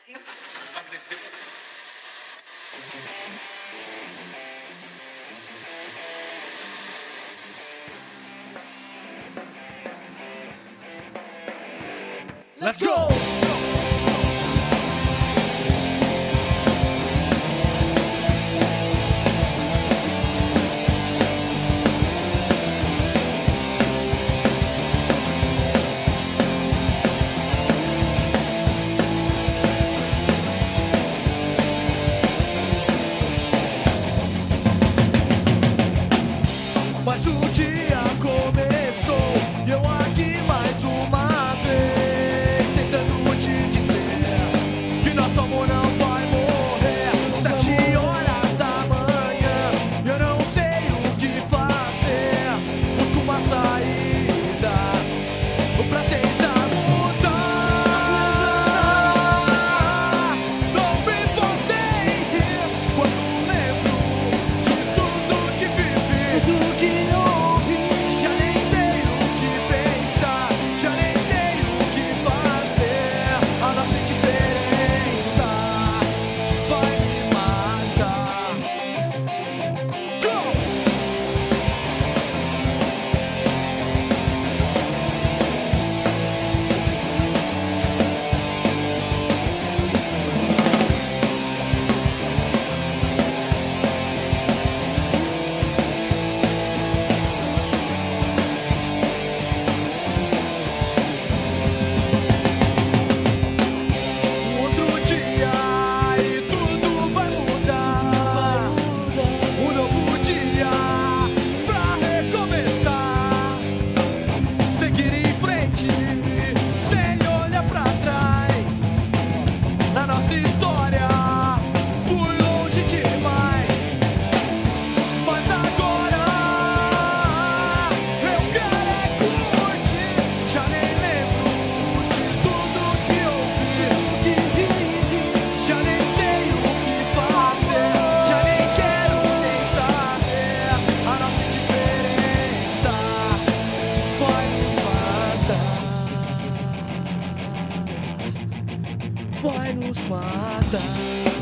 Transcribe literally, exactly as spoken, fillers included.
Let's go! Mas o dia começou e eu aqui mais uma vez, tentando te dizer que nosso amor não vai morrer. Sete horas da manhã e eu não sei o que fazer. Busco uma saída pra tentar mudar. Não me fazer rir quando lembro de tudo que vivi, tudo que vai nos matar.